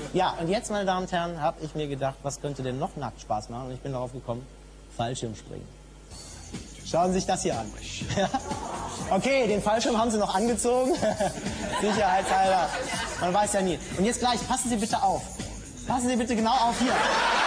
Ja, und jetzt, meine Damen und Herren, habe ich mir gedacht, was könnte denn noch nackt Spaß machen? Und ich bin darauf gekommen, Fallschirmspringen. Schauen Sie sich das hier an. Okay, den Fallschirm haben Sie noch angezogen. Sicherheitshalber. Man weiß ja nie. Und jetzt gleich, passen Sie bitte auf. Passen Sie bitte genau auf hier.